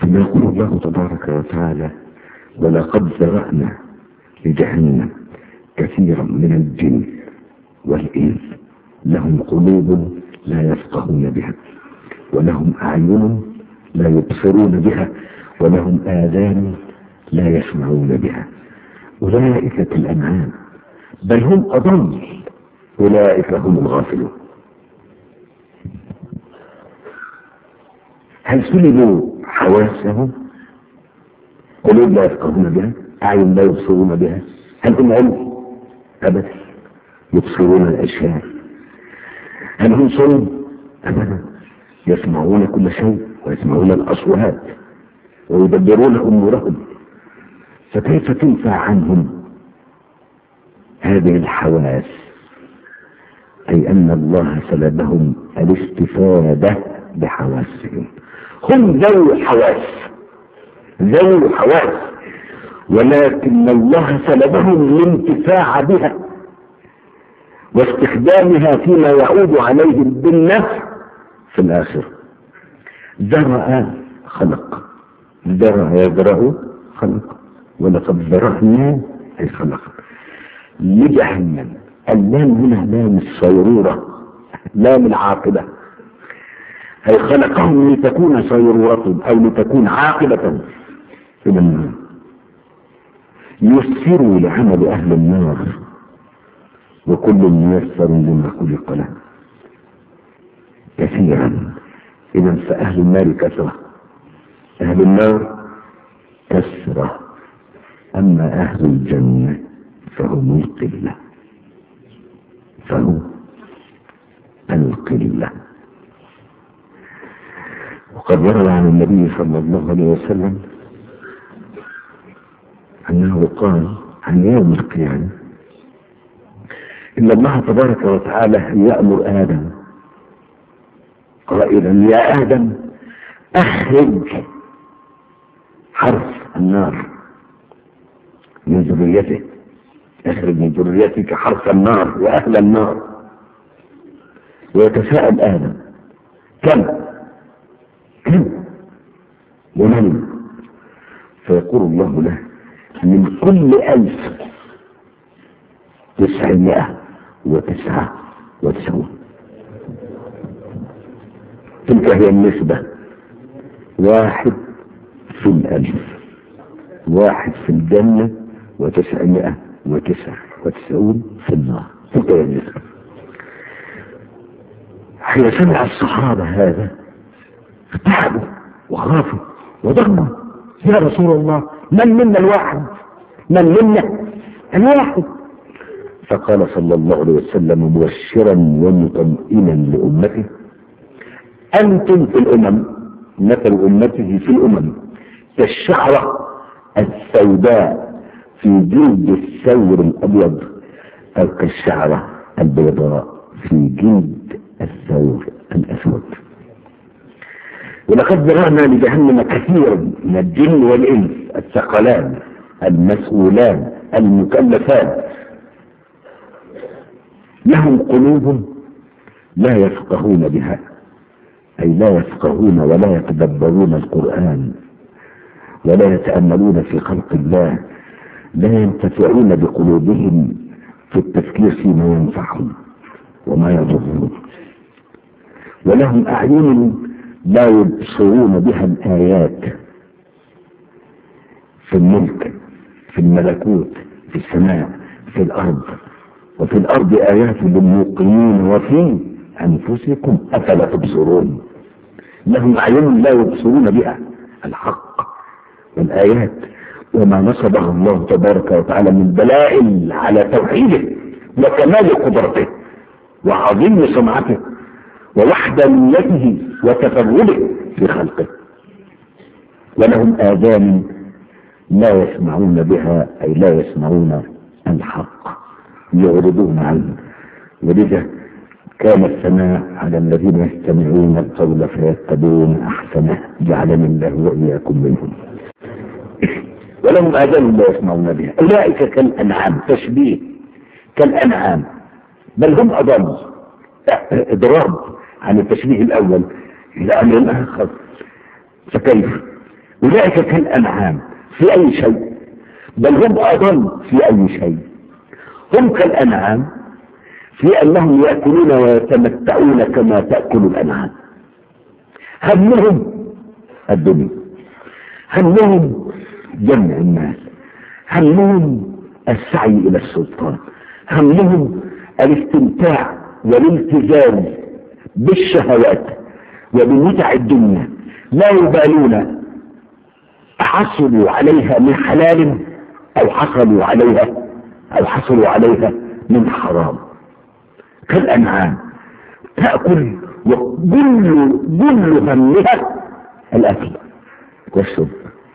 كما يقول الله تبارك وتعالى: ولقد ذرأنا لجهنم كثيرا من الجن والإنس لهم قلوب لا يفقهون بها، ولهم أعين لا يبصرون بها، ولهم آذان لا يسمعون بها، أولئك كالأنعام بل هم أضل، أولئك هم الغافلون. هل سلبوا حواسهم؟ قلوب لا يفقهون بها، أعين لا يبصرون بها. هل هم علم؟ أبدا، يبصرون الأشياء. هل هم صم؟ أبدا، يسمعون كل شيء ويسمعون الأصوات ويدبرون أمورهم. فكيف تنفع عنهم هذه الحواس؟ أي أن الله سلبهم الاستفادة بحواسهم. هم ذوي حواس، ولكن الله سلبهم الانتفاع بها واستخدامها فيما يعود عليهم بالنفع في الآخرة. ذرأ خلق، ذرأ يذرأ خلق، ولقد ذرأنا أي خلق لجهنم. اللام هنا لام الصيرورة، لام العاقبة، أي خلقهم لتكون صيرورة أو لتكون عاقبة إلى النار. يسروا لعمل أهل النار وكل ميسر لما خلق له. كثيرا، إذا فأهل النار كثرة، أهل النار كثرة، أما أهل الجنة فهم القلة، فهم القلة. وقد ورد عن النبي صلى الله عليه وسلم أنه قال عن يوم القيامة: إن الله تبارك وتعالى يأمر آدم قائلا: يا آدم أخرج حرف النار من ذريته، أخرج من ذريتك حرف النار وأهل النار. ويتساءل آدم: كم ومن؟ فيقول الله له: من كل 1999. تلك هي النسبة، 1 في 1000، 1 في الجنة و999 في النار. تلك هي النسبة. حين سمع الصحابة هذا ارتعبوا وخافوا وضغموا: يا رسول الله، من منا الواحد؟ من منا الواحد؟ فقال صلى الله عليه وسلم مبشرا ومطمئنا لأمته: أنتم في الأمم، مثل أمته في الأمم كالشعرة السوداء في جلد الثور الأبيض، أو كالشعرة البيضاء في جلد الثور الأسود. ولقد ذرأنا لجهنم كثيرا من الجن والإنس، الثقلان المسؤولان المكلفان، لهم قلوب لا يفقهون بها، أي لا يفقهون ولا يتدبرون القرآن ولا يتأملون في خلق الله، لا ينتفعون بقلوبهم في التفكير فيما ينفعهم وما يضرهم. ولهم أعين لا يبصرون بها الآيات في الملك، في الملكوت، في السماء، في الأرض. وفي الأرض آيات للموقنين وفي أنفسكم أفلا تبصرون. لهم أعين لا يبصرون بها الحق والآيات وما نصبه الله تبارك وتعالى من دلائل على توحيده وكمال قدرته وعظيم صنعته ووحدانيته وتفرده في خلقه. ولهم آذان لا يسمعون بها، أي لا يسمعون الحق، يعرضون عنه. ولذا كان الثناء على الذين يستمعون القول فيتبعون أحسنه، جعلني الله وإياكم منهم. ولهم آذان لا يسمعون بها، أولئك كالأنعام، تشبيه كالأنعام بل هم أضل. إضراب عن التشبيه الأول إلى أمر آخر. فكيف؟ أولئك كالأنعام في أي شيء، بل هم أضل في أي شيء. هم كالأنعام في أنهم يأكلون ويتمتعون كما تأكل الأنعام. همهم الدنيا، همهم جمع الناس، همهم السعي إلى السلطان، همهم الاستمتاع والالتزام بالشهوات وبمتع الدنيا، لا يبالون حصلوا عليها من حلال أو حصلوا عليها من حرام. كالأنعام تأكل وكل همها الأكل والشرب.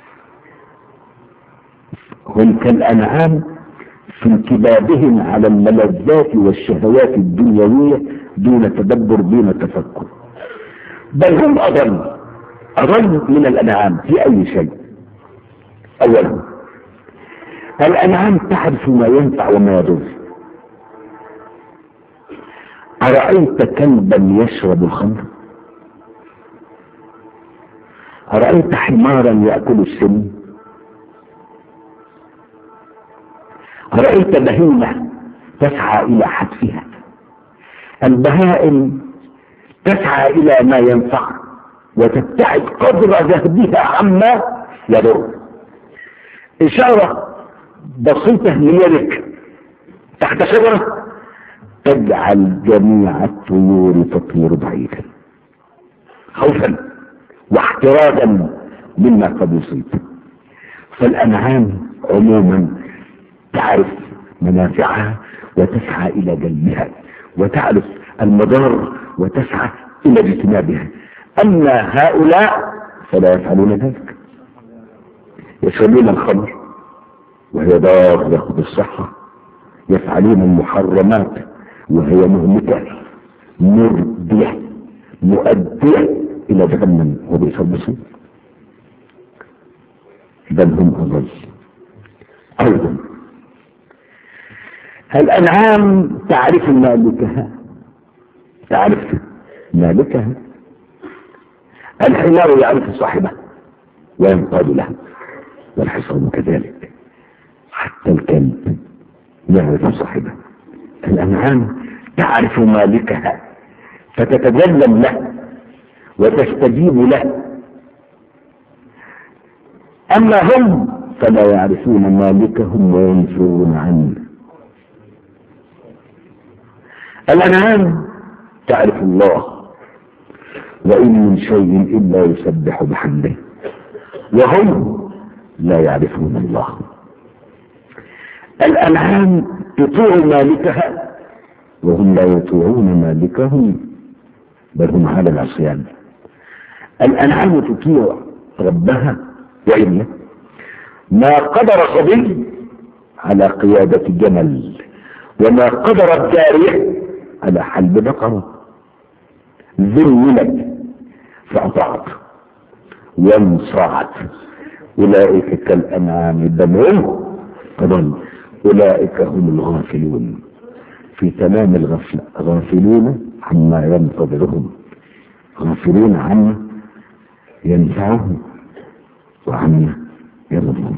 هم كالأنعام في انكبابهم على الملذات والشهوات الدنيوية دون تدبر دون تفكر، بل هم أضل من الأنعام في أي شيء. أولا الأنعام تعرف ما ينفع وما يضر. أرأيت كلبا يشرب الخمر؟ أرأيت حمارا يأكل السم؟ أرأيت بهيمة تسعى إلى حتفها؟ البهائم تسعى إلى ما ينفع وتبتعد قدر ذهبها عما يضر. إشارة بسيطة من يدك تحت شجرة تجعل جميع الطيور تطير بعيدا خوفا واحترازا مما قد يصيب. فالأنعام عموما تعرف منافعها وتسعى إلى جلبها، وتعرف المضار وتسعى إلى اجتنابها. أما هؤلاء فلا يفعلون ذلك، يشربون الخمر وهي ضارة بالصحة، يفعلون المحرمات وهي مهلكة مرضية مؤدية إلى جهنم وبئس المصير، بل هم أضل. أيضا الأنعام تعرف مالكها. الحمار يعرف صاحبه وينقاد له، والحصان كذلك، حتى الكلب يعرف صاحبه. الأنعام تعرف مالكها فتتجلل له وتستجيب له، أما هم فلا يعرفون مالكهم وينفرون عنه. الأنعام تعرف الله، وإن من شيء إلا يسبح بحمده، وهم لا يعرفون الله. الأنعام تطيع مالكها وهم لا يطيعون مالكهم، بل هم على العصيان. الأنعام تطيع ربها، وإلا ما قدر صبي على قيادة جمل، وما قدر الجارية على حلب بقرة. ذللت فأطاعت وانصاعت. أولئك كالأنعام بل هم أضل. أولئك هم الغافلون في تمام الغفلة، غافلون عما ينتظرهم، غافلون عما ينفعهم وعما يضرهم.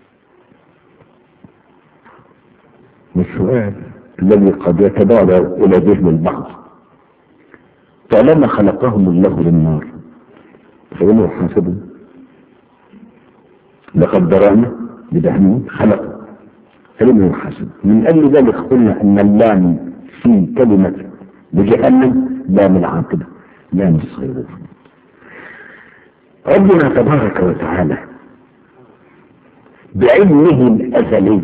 والسؤال الذي قد يتبادر إلى ذهن البعض: طالما خلقهم الله للنار فإنه حاسبهم. لقد درأنا بجهنم خلق فإنه يحاسب. من أجل ذلك قلنا أن اللام في كلمة بجهنم لام العاقبة، لام الصيرور. ربنا تبارك وتعالى بعلمه الأزلي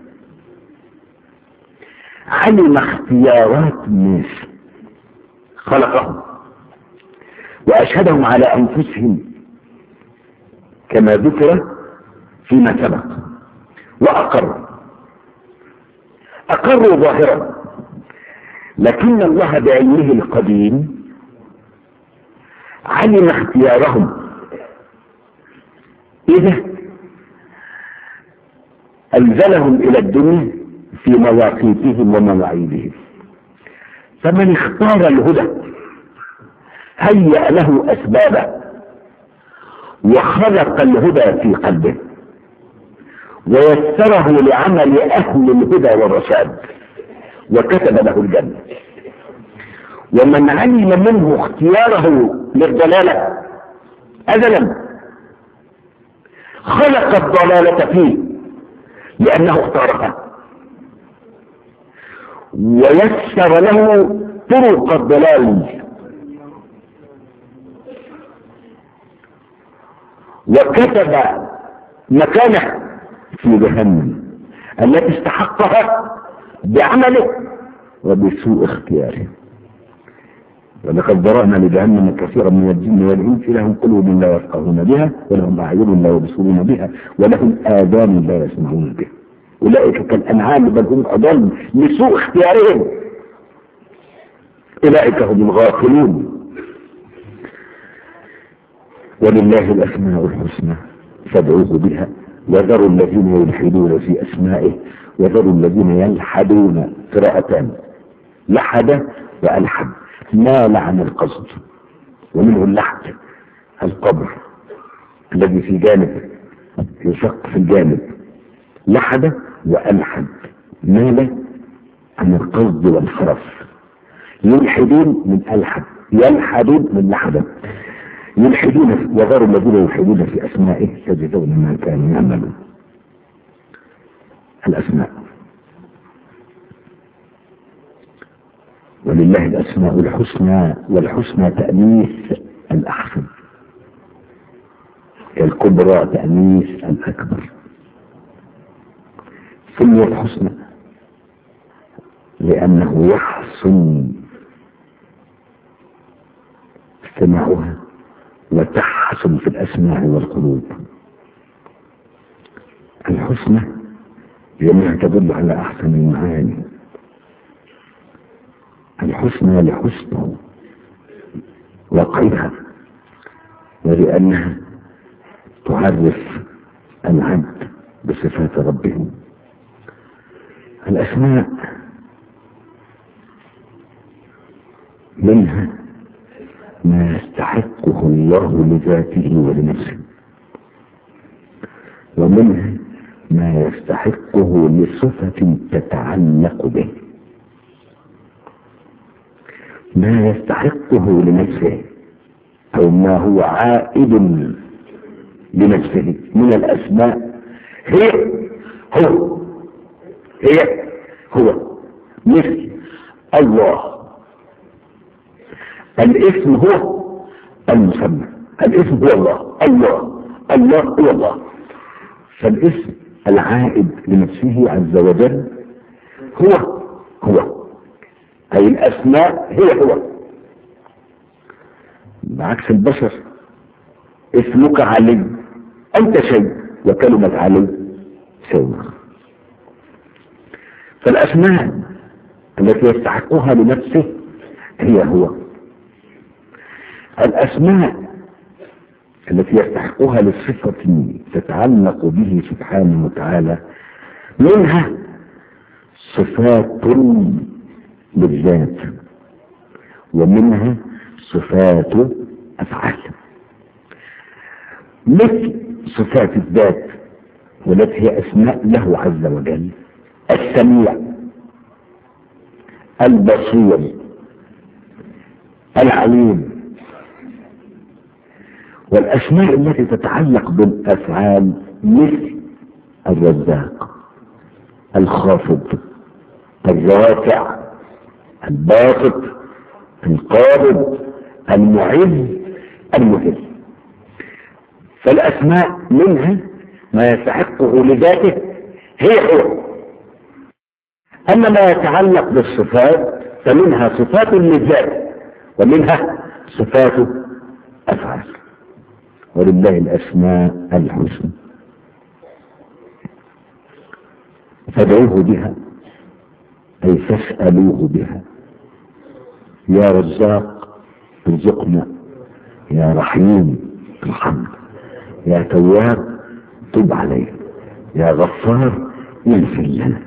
علم اختيارات الناس، خلقهم وأشهدهم على أنفسهم كما ذكر فيما سبق، أقروا ظاهرا، لكن الله بعلمه القديم علم اختيارهم إذا أنزلهم إلى الدنيا في مواقيتهم ومواعيدهم. فمن اختار الهدى هيأ له أسبابه وخلق الهدى في قلبه ويسره لعمل أهل الهدى والرشاد وكتب له الجنة. ومن علم منه اختياره للضلالة أزلا خلق الضلالة فيه لأنه اختارها ويسر له طرق الضلال وكتب مكانه في جهنم التي استحقها بعمله وبسوء اختياره. ولقد ذرأنا لجهنم كثيرا من الجن والإنس لهم قلوب لا يفقهون بها ولهم أعين لا يبصرون بها ولهم آذان لا يسمعون بها أولئك كالأنعام بل هم أضل لسوء اختيارهم أولئك هم الغافلون. ولله الأسماء الحسنى فادعوه بها وذروا الذين يلحدون في أسمائه وذروا الذين يلحدون قراءتان لحد وألحد مال عن القصد ومنه اللحد القبر الذي في جانب يشق في الجانب لحد وألحد مال عن القصد والخرف يلحدون من ألحد يلحدون من لحد يلحدون وذروا الذين يلحدون في أسمائه تجدون ما كانوا يعملون. الأسماء ولله الأسماء الحسنى والحسنى تأنيث الأحسن الكبرى تأنيث الأكبر. سمي الحسنى لأنه يحسن استماعها وتحسن في الأسماع والقلوب. الحسنى جميع تدل على أحسن المعاني. الحسنى لحسن وقعها ولأنها تعرف العبد بصفات ربه. الأسماء منها ما يستحقه الله لذاته ولنفسه ومنها ما يستحقه لصفة تتعلق به. ما يستحقه لنفسه أو ما هو عائد لنفسه من الأسماء هو مثل الله. الاسم هو المسمى. الاسم هو الله هو الله. فالاسم العائد لنفسه عز وجل هو أي الأسماء هو بعكس البشر. اسمك علي أنت شيء وكلمة علي شيء. فالأسماء التي يستحقها لنفسه هو. الأسماء التي يستحقها للصفة تتعلق به سبحانه وتعالى منها صفات بالذات ومنها صفات أفعال. مثل صفات الذات والتي هي أسماء له عز وجل السميع البصير العليم. والأسماء التي تتعلق بالأفعال مثل الرزاق الخافض الرافع الباسط القابض المعز المذل. فالأسماء منها ما يستحقه لذاته هو. أما ما يتعلق بالصفات فمنها صفات للذات ومنها صفات أفعال. ولله الأسماء الحسنى فادعوه بها أي فاسألوه بها. يا رزاق ارزقنا، يا رحيم ارحمنا، يا تواب تب علينا، يا غفار اغفر لنا،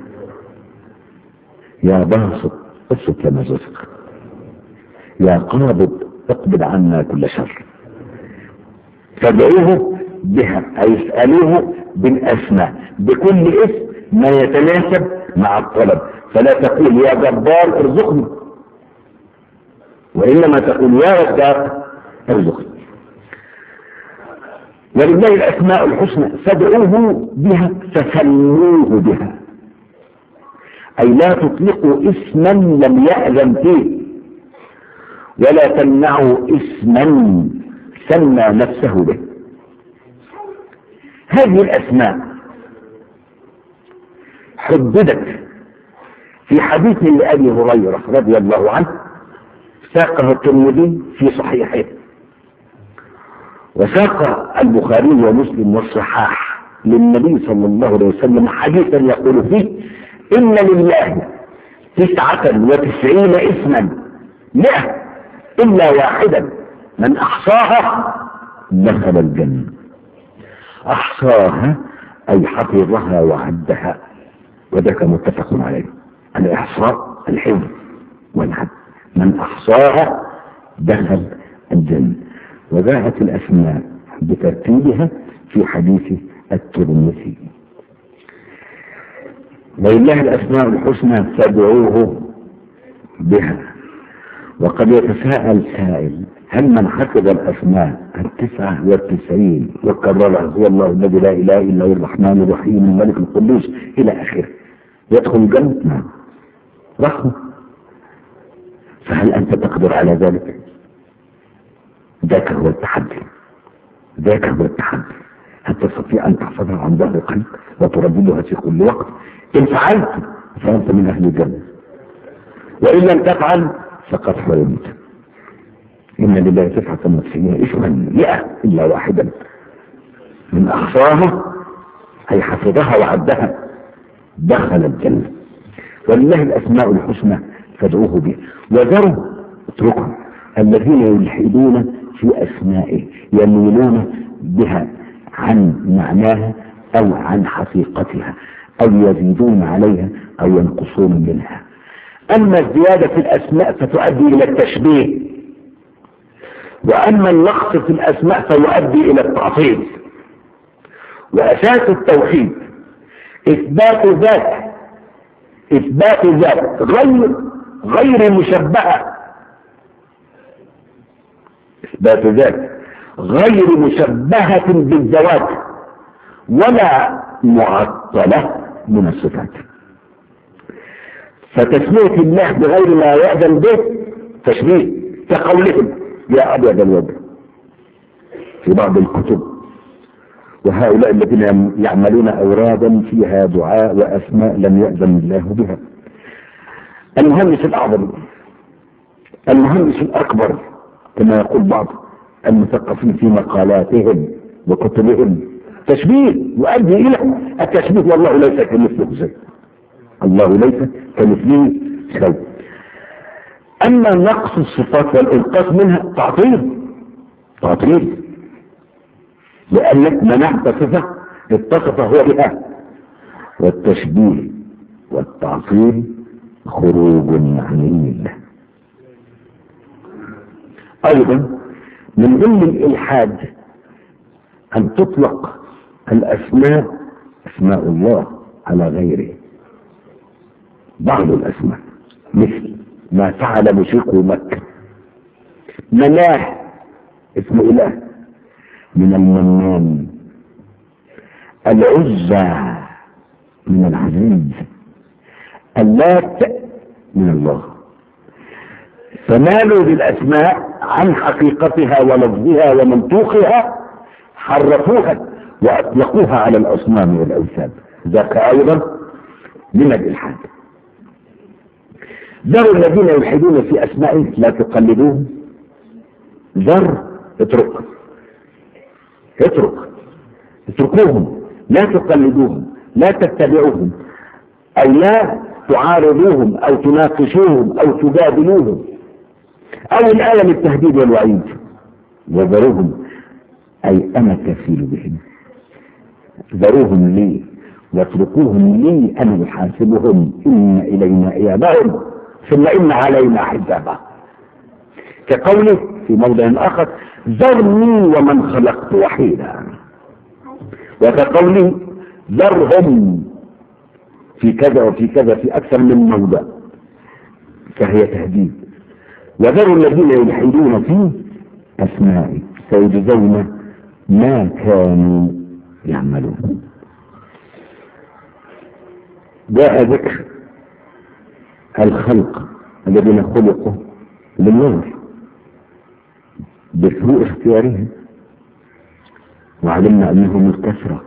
يا باسط ابسط لنا الرزق، يا قابض اقبض عنا كل شر، فادعوه بها، أي اسألوه بالأسماء بكل اسم ما يتناسب مع الطلب، فلا تقول يا جبار ارزقني، وإنما تقول يا رزاق ارزقني. ولله الأسماء الحسنى فادعوه بها فسموه بها، أي لا تطلقوا اسما لم يأذن فيه، ولا تمنعوا اسما سمى نفسه به. هذه الأسماء حددت في حديث لأبي هريرة رضي الله عنه ساقه الترمذي في صحيحه، وساق البخاري ومسلم والصحاح للنبي صلى الله عليه وسلم حديثا يقول فيه إن لله 99 اسما 100 إلا واحدا من أحصاها دخل الجنة. أحصاها أي حفظها وعدها، وذاك متفق عليه. الإحصاء الحفظ والعد، من أحصاها دخل الجنة. وجاءت الأسماء بترتيبها في حديث الترمذي. ولله الأسماء الحسنى فادعوه بها. وقد يتساءل سائل هل من حفظ الأسماء 99 وكررها هو الله الذي لا إله إلا هو الرحمن الرحيم الملك القدوس إلى آخره يدخل الجنة؟ نعم رحمة. فهل أنت تقدر على ذلك؟ ذاك هو التحدي، ذاك هو التحدي. هل تستطيع أن تحفظها عن ظهر قلب وترددها في كل وقت؟ إن فعلت فأنت من أهل الجنة، وإن لم تفعل فقد حرمت. إن لله 99 اسما 100 إلا واحدا من أحصاها أي حفظها وعدها دخل الجنة. ولله الأسماء الحسنى فادعوه به. وذروا اتركوا الذين يلحدون في أسمائه يميلون بها عن معناها أو عن حقيقتها، أو يزيدون عليها أو ينقصون منها. أما الزيادة في الأسماء فتؤدي إلى التشبيه، وأما النقص في الأسماء فيؤدي إلى التعطيل. وأساس التوحيد إثبات ذات، إثبات ذات غير مشبهة، إثبات ذات غير مشبهة بالذوات ولا معطلة من الصفات. فتسمية الله بغير ما يأذن به تشبيه، كقولهم يا أبيض الوجه في بعض الكتب. وهؤلاء الذين يعملون أورادا فيها دعاء وأسماء لم يأذن الله بها. المهندس الأعظم، المهندس الأكبر كما يقول بعض المثقفين في مقالاتهم وكتبهم، تشبيه يؤدي إلى التشبيه، والله ليس كمثله شيء، الله ليس كمثله شيء. أما نقص الصفات والإنقاص منها تعطيل، تعطيل، لأنك منعت صفة اتصف هو بها. والتشبيه والتعطيل خروج عن الله. أيضا من ضمن الإلحاد أن تطلق الأسماء أسماء الله على غيره. بعض الأسماء مثل ما فعل مشركو مكة، مناه اسم إله من المنان، العزى من العزيز، اللات من الله. فمالوا بالأسماء عن حقيقتها ولفظها ومنطوقها، حرفوها وأطلقوها على الأصنام والأوثان. ذاك أيضا من الإلحاد. ذروا الذين يلحدون في أسمائه لا تقلدوهم. ذر اتركوهم، لا تقلدوهم، لا تتبعوهم، أو لا تعارضوهم أو تناقشوهم أو تجادلوهم، أو الآية للتهديد والوعيد. وذروهم أي أنا كفيل بهم، ذروهم لي واتركوهم لي أنا محاسبهم، إن إلينا إيابهم ثم إن علينا حسابهم. كقوله في موضع آخر ذرني ومن خلقت وحيدا، وكقوله ذرهم في كذا وفي كذا في أكثر من موضع، فهي تهديد. وذروا الذين يلحدون في أسمائي سيجزون ما كانوا يعملون. جاء ذكر الخلق الذين خلقوا للنور بسوء اختيارهم، وعلمنا أنهم الكثرة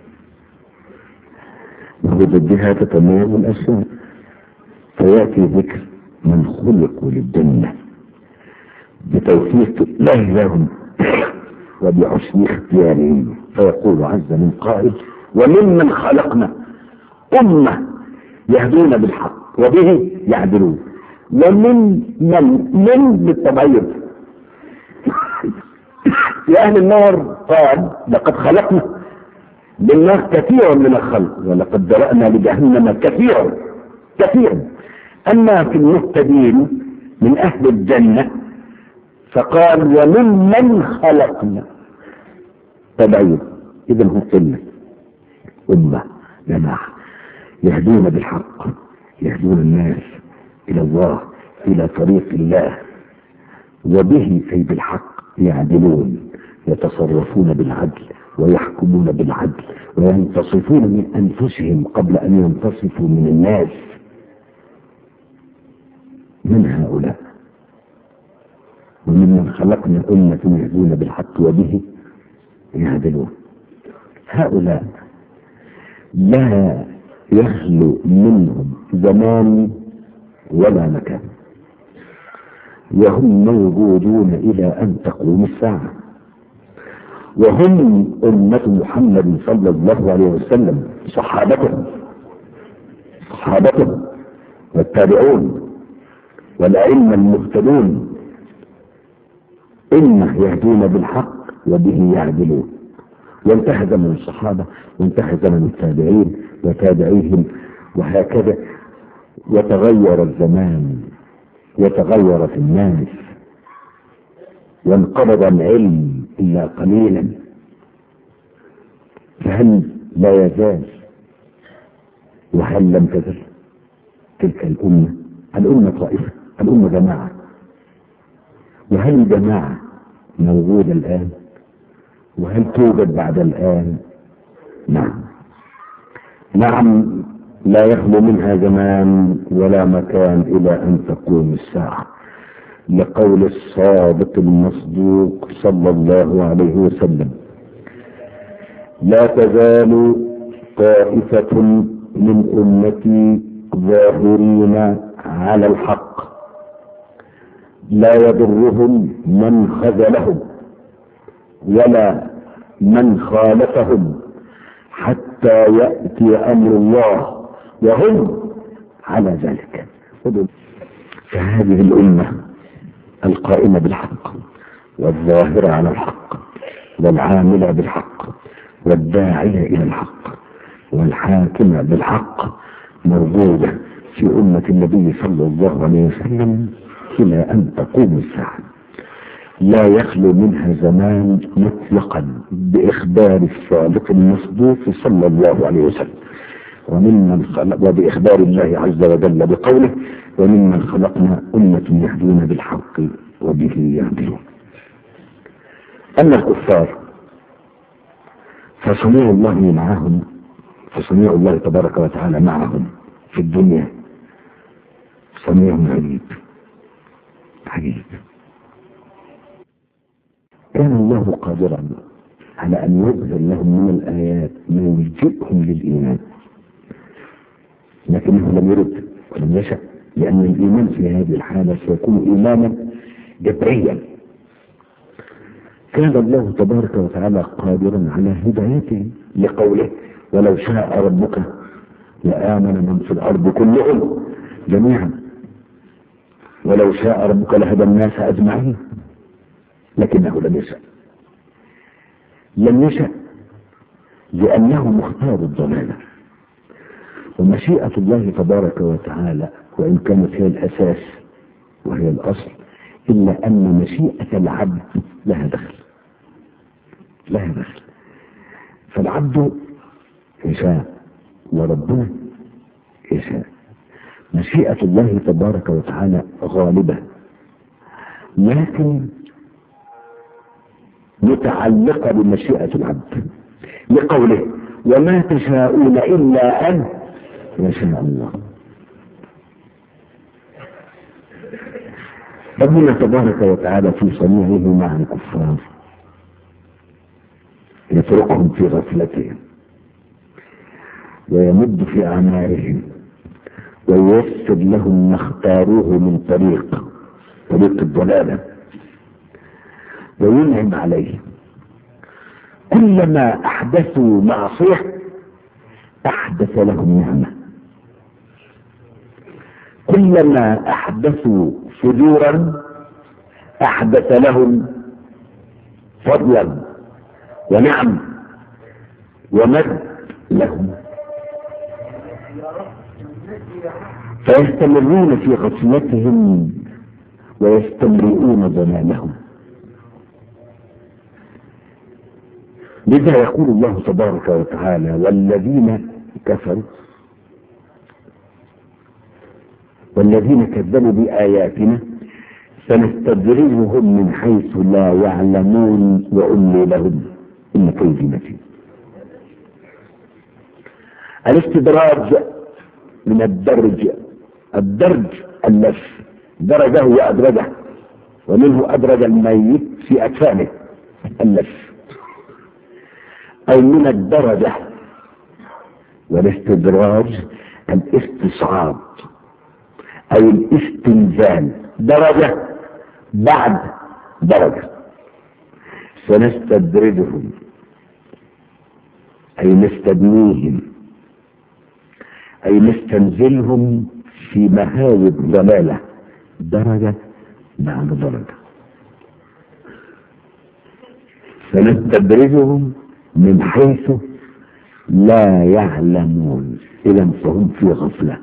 وبضدها تتميز الأشياء، فيأتي ذكر من خلقوا للجنة بتوفيق الله لهم وبحسن اختيارهم، فيقول عز من قائل وممن خلقنا أمة يهدون بالحق وبه يعدلون. ومن بالتبعيض في أهل النار قال لقد خلقنا بالنار كثير من الخلق ولقد ذرأنا لجهنم كثير. أما في المهتدين من أهل الجنة فقال وممن خلقنا تبعيض. إذا هم قلة أمة جماعة يهدون بالحق، يهدون الناس إلى الله إلى طريق الله، وبه أي بالحق يعدلون، يتصرفون بالعدل ويحكمون بالعدل وينتصفون من أنفسهم قبل أن ينتصفوا من الناس. من هؤلاء وممن خلقنا أمة يهدون بالحق وبه يعدلون. هؤلاء لا يخلو منهم زمان ولا مكان، وهم موجودون إلى أن تقوم الساعة، وهم أمة محمد صلى الله عليه وسلم، صحابته والتابعون والأئمة المهتدون، إنه يهدون بالحق وبه يعدلون. وانتهى زمن الصحابة وانتهى زمن التابعين وتابعيهم، وهكذا يتغير الزمان وتغيرت الناس، وانقرض العلم إلا قليلا. فهل لا يزال وهل لم تزل تلك الأمة طائفة، الأمة جماعة؟ وهل الجماعة موجودة الآن؟ وهل توجد بعد الآن؟ نعم لا يخلو منها زمان ولا مكان إلى أن تقوم الساعة، لقول الصادق المصدوق صلى الله عليه وسلم لا تزال طائفة من أمتي ظاهرين على الحق لا يضرهم من خذلهم ولا من خالفهم حتى يأتي أمر الله وهم على ذلك. فهذه الأمة القائمة بالحق والظاهرة على الحق والعاملة بالحق والداعية إلى الحق والحاكمة بالحق موجودة في أمة النبي صلى الله عليه وسلم إلى أن تقوم الساعة، لا يخلو منها زمان مطلقا بإخبار الصادق المصدوق صلى الله عليه وسلم وبإخبار الله عز وجل بقوله وممن خلقنا أمة يهدون بالحق وبه يعدلون. أما الكفار فصنيع الله معهم، فصنيع الله تبارك وتعالى معهم في الدنيا صنيع عجيب. كان الله قادرا على أن يظهر لهم من الآيات ما يلجئهم للإيمان، لكنه لم يرد ولم يشأ، لأن الإيمان في هذه الحالة سيكون إيمانا جبريا. كان الله تبارك وتعالى قادرا على هدايتهم لقوله ولو شاء ربك لآمن من في الأرض كلهم جميعا ولو شاء ربك لهدى الناس أجمعين، لكنه لم يشأ لأنه مختار الضلالة. ومشيئة الله تبارك وتعالى وإن كانت هي الأساس وهي الأصل إلا أن مشيئة العبد لها دخل، لها دخل. فالعبد يشاء وربنا يشاء. مشيئة الله تبارك وتعالى غالبة، لكن متعلقة بمشيئة العبد، لقوله وما تشاءون إلا أن يشاء الله. ربنا تبارك وتعالى في صنيعه مع الكفار يتركهم في غفلتهم ويمد في أعمارهم وييسر لهم ما اختاروه من طريق الضلالة وينعم عليهم. كلما أحدثوا معصية أحدث لهم نعمة، كلما أحدثوا فجورا أحدث لهم فضلا ونعم ومد لهم، فيستمرون في غفلتهم ويستمرئون ضلالهم. لذا يقول الله تبارك وتعالى والذين كفروا والذين كذبوا بآياتنا سنستدرجهم من حيث لا يعلمون وأملي لهم إن كيدي متين. الاستدراج من الدرج، الدرج اللف، درجه وأدرجه، ومنه أدرج الميت في أكفانه اللف، أو من الدرجة. والاستدراج الاستصعاد أو الاستنزال، درجة بعد درجة. سنستدرجهم أي نستدنيهم أي نستنزلهم في مهاوي الضلالة درجة بعد درجة. سنستدرجهم من حيث لا يعلمون، إذا فهم في غفلة.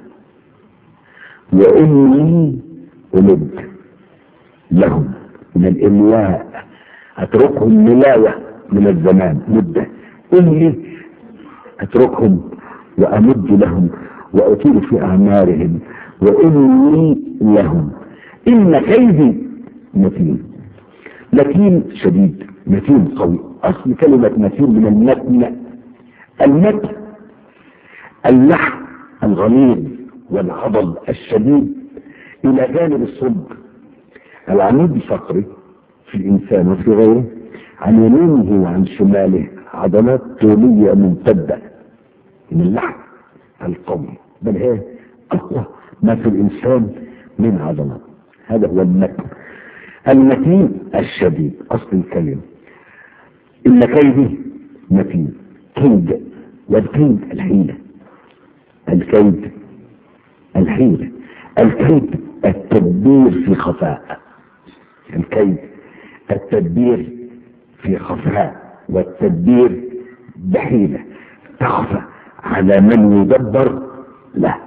وإني أمد لهم من الإملاء، أتركهم ملاوة من الزمان مدة، إني أتركهم وأمد لهم وأطيل في أعمارهم وإني لهم إن كيدي متين. متين شديد، متين قوي. أصل كلمة متين من المتن، المتن اللحم الغليظ والعضل الشديد إلى جانب الصلب. العمود الفقري في الإنسان وفي غيره عن يمينه وعن شماله عضلات طولية ممتدة من اللحم القوي، بل هي أقوى ما في الإنسان من عضلات. هذا هو المتن المتين الشديد. أصل الكلمة إن كيدي متين، كيد، والكيد الحيلة، الكيد الحيلة، الكيد التدبير في خفاء، الكيد التدبير في خفاء، والتدبير بحيلة تخفى على من يدبر له.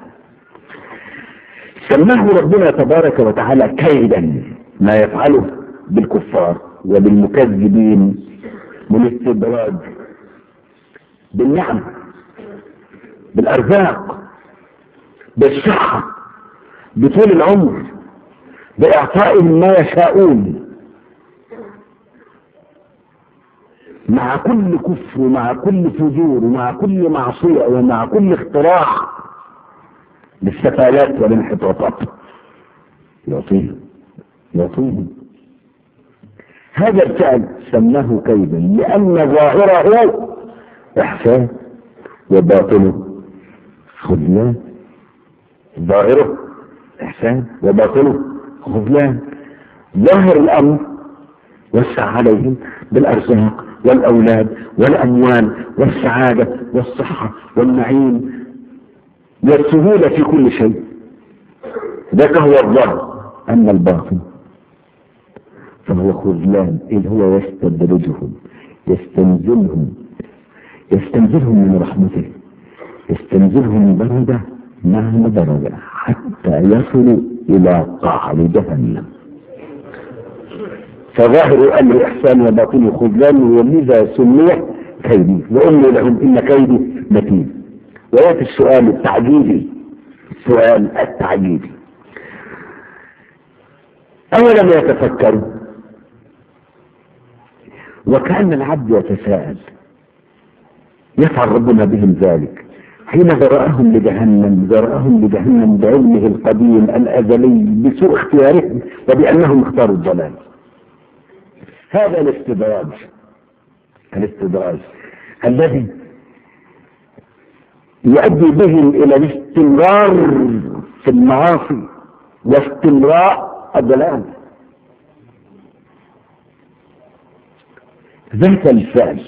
سماه ربنا تبارك وتعالى كيدا ما يفعله بالكفار وبالمكذبين من استدراج بالنعم، بالأرزاق، بالصحة، بطول العمر، بإعطائهم ما يشاءون، مع كل كفر ومع كل فجور ومع كل معصية ومع كل اختراع للسفالات والانحطاطات يعطيهم. هذا الفعل سماه كيدا لأن ظاهره إحسان وباطنه خذلان. ظاهره إحسان وباطنه خذلان. ظاهر الأمر وسع عليهم بالأرزاق والأولاد والأموال والسعادة والصحة والنعيم والسهولة في كل شيء، ذاك هو الظاهر. أما الباطن فهو خذلان، إذ هو يستدرجهم، يستنزلهم من رحمته، يستنزلهم درجة مع درجة حتى يصلوا إلى قعر جهنم. فظاهر امر احسان وباطن خذلان، ولذا سمي كيدي واملي لهم ان كيدي متين. وياتي السؤال التعجيبي، السؤال التعجيبي: أولم يتفكروا؟ وكأن العبد يتساءل يفعل ربنا بهم ذلك حين ذرأهم لجهنم بعلمه القديم الأزلي بسوء اختيارهم وبأنهم اختاروا الضلال. هذا الاستدراج الذي يؤدي بهم إلى الاستمرار في المعاصي واستمراء الضلال. ذات الفعل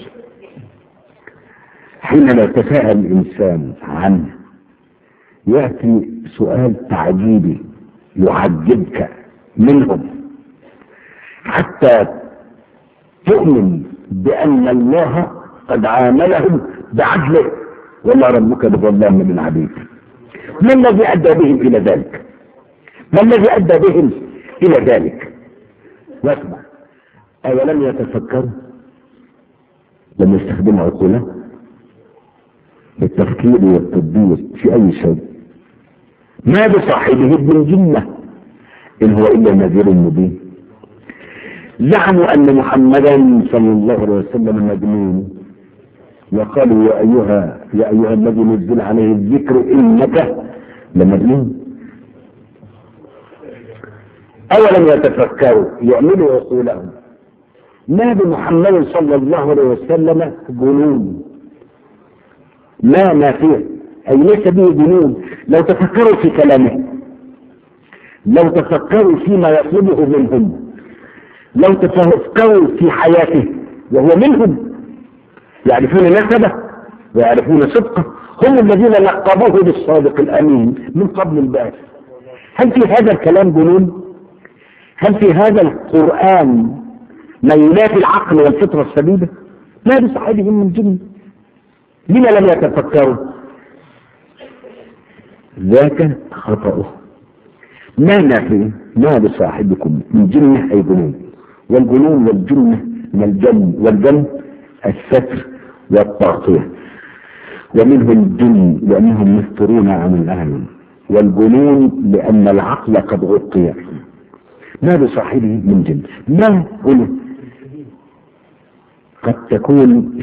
حين لا يتساءل الإنسان عنه يأتي سؤال تعجيبي يعجبك منهم حتى تؤمن بأن الله قد عاملهم بعدله وما ربك بظلام للعبيد. ما الذي أدى بهم إلى ذلك؟ واسمع: أولم يتفكروا؟ لم يستخدموا عقولهم للتفكير والتدبير في أي شيء. ما بصاحبه من جنة إن هو إلا نذير مبين. زعموا أن محمدا صلى الله عليه وسلم مجنون، وقالوا يا أيها الذي نزل عليه الذكر إنك لمجنون. أولم يتفكروا يعملوا عقولهم. ما بمحمد صلى الله عليه وسلم جنون، ما فيه، أي ليس به جنون. لو تفكروا في كلامه، لو تفكروا فيما يطلبه منهم، لو تفكروا في حياته وهو منهم، يعرفون نسبه ويعرفون صدقه، هم الذين لقبوه بالصادق الأمين من قبل البعث. هل في هذا الكلام جنون؟ هل في هذا القرآن ما ينافي العقل والفطرة السديدة؟ ما بصاحبهم من جن. لما لم يتفكروا؟ ذاك خطأه. ما بصاحبكم من جنة أي جنون، والجنون والجنة من الجن، والجن الستر والتغطية، ومنه الجن لأنهم مسترون عن الأعين، والجنون لأن العقل قد غطي. ما بصاحبه من جن. ما هنا قد تكون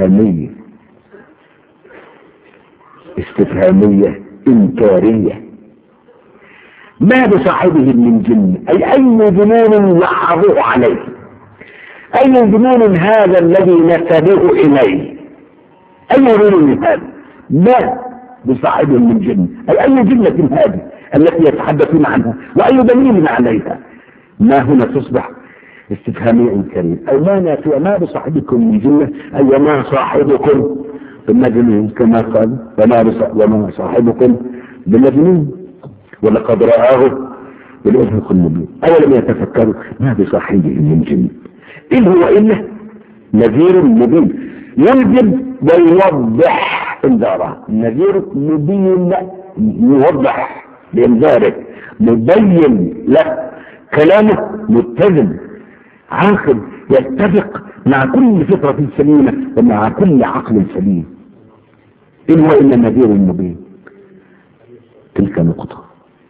استفهامية إنكارية. ما بصاحبه من جن أي جنون لحظوه عليه، أي جنون هذا الذي نسبوه إليه، أي جنون هذا؟ ما بصاحبه من جن أي جنة هذه التي يتحدثون عنها، وأي دليل عليها. ما هنا تصبح استفهامية إنكارية. أو ما نافية. ما بصاحبكم من جنة أي ما صاحبكم بالمجنون، كما قال وما صاحبكم بالمجنون ولقد رآه بالأفق المبين. أولم يتفكروا ما بصاحبه من جن إن هو إلا نذير مبين. ينذر ويوضح انذاره. النذير مبين يوضح بإنذاره، مبين له كلامه متزن عاقل يتفق مع كل فطرة سليمة ومع كل عقل سليم. إن هو إلا نذير مبين. تلك نقطة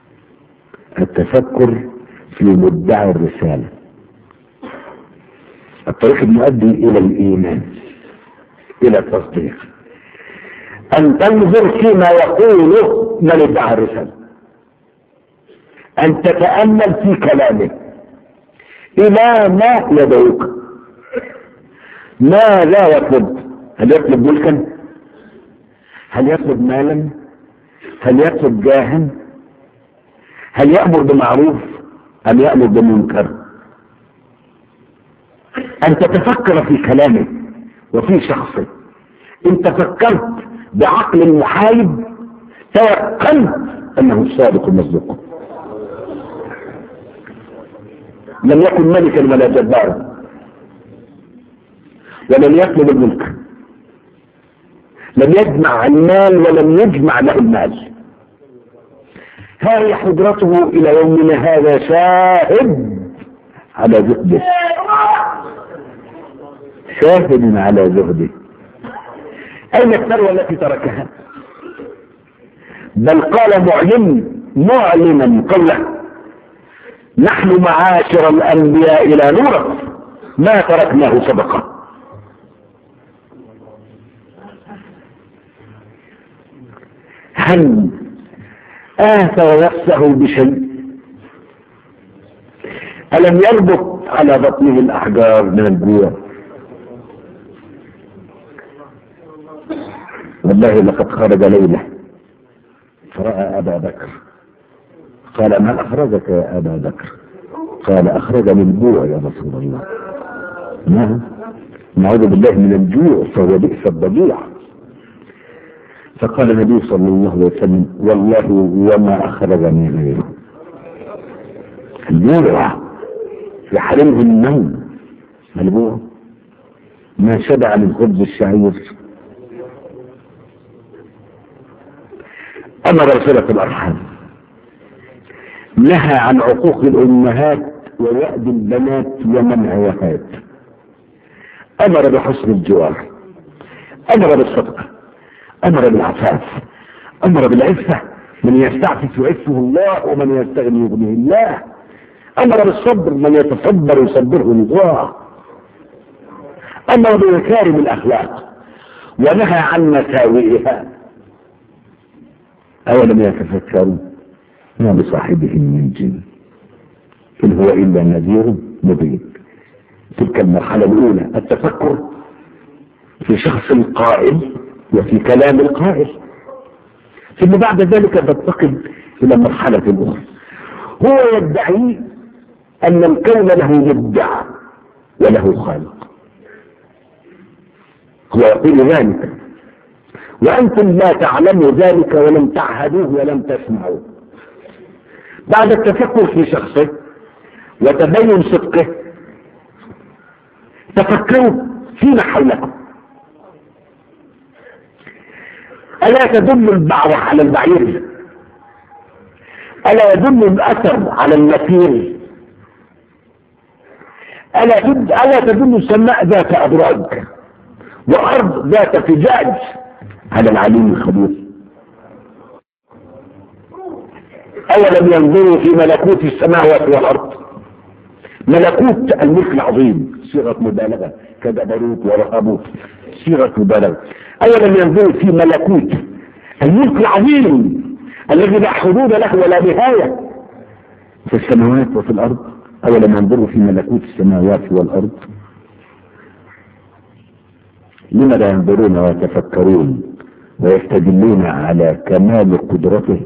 التفكر في مدعي الرسالة، الطريق المؤدي إلى الإيمان، إلى التصديق. أن تنظر فيما يقوله من ادعى الرسالة، أن تتأمل في كلامه إلى ما يدعوك. ما لا يطلب؟ هل يطلب ملكا؟ هل يطلب مالا؟ هل يطلب جاها؟ هل يأمر بمعروف أم يأمر بمنكر؟ أن تتفكر في كلامه وفي شخصه. إن تفكرت بعقل محايد تيقنت أنه الصادق المصدوق. لم يكن ملكا ولا جبارا، ولم يطلب الملك، لم يجمع المال ولم يجمع له المال. هذه حضرته إلى يومنا هذا شاهد على ذكره. شاهد على زهده. أين الثروة التي تركها؟ بل قال معلنا قوله: نحن معاشر الأنبياء لا نورث ما تركناه صدقة. هل آثر نفسه بشيء؟ ألم يربط على بطنه الأحجار من الجوع؟ والله لقد خرج ليلة فرأى أبا بكر، قال: ما أخرجك يا أبا بكر؟ قال: أخرجني الجوع يا رسول الله. نعم، نعوذ بالله من الجوع فهو بئس الضجيع. فقال النبي صلى الله عليه وسلم: والله وما أخرجني غيره. الجوع يحرمه النوم، الجوع ما شبع من خبز الشعير. أمر بصلة الأرحام، نهى عن عقوق الأمهات ووأد البنات ومنع وهات، أمر بحسن الجوار، أمر بالصدقة، أمر بالعفاف، أمر بالعفة، من يستعفف يعفه الله ومن يستغني يغنيه الله، أمر بالصبر، من يتصبر يصبره الله، أمر بمكارم الأخلاق ونهى عن مساوئها. أولم يتفكروا ما بصاحبهم من جن إن هو إلا نذير مبين. تلك المرحلة الأولى، التفكر في شخص القائل وفي كلام القائل. ثم بعد ذلك تنتقل إلى مرحلة أخرى، هو يدعي أن الكون له مبدع وله خالق، هو يقول ذلك وأنتم لا تعلموا ذلك ولم تعهدوه ولم تسمعوه. بعد التفكر في شخصه وتبين صدقه تفكروا فيما حولكم. ألا تدل البعر على البعير؟ ألا يدل الأثر على المسير؟ ألا تدل السماء ذات أبراج وأرض ذات فجاج على العليم الخبير؟ أولم ينظروا في ملكوت السماوات والأرض؟ ملكوت الملك العظيم، صيغة مبالغة، كجبروت ورهبوت، صيغة مبالغة. أولم ينظروا في ملكوت الملك العظيم الذي لا حدود له ولا نهاية في السماوات وفي الأرض؟ أولم ينظروا في ملكوت السماوات والأرض؟ لما لا ينظرون ويتفكرون ويستدلون على كمال قدرته؟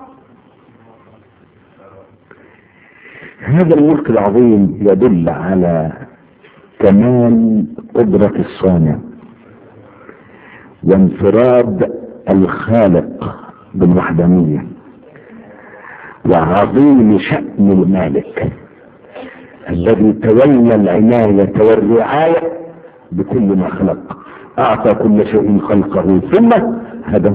هذا الملك العظيم يدل على كمال قدرة الصانع وانفراد الخالق بالوحدانية وعظيم شأن المالك الذي تولى العناية والرعاية بكل ما خلق، أعطى كل شيء خلقه ثم هدى.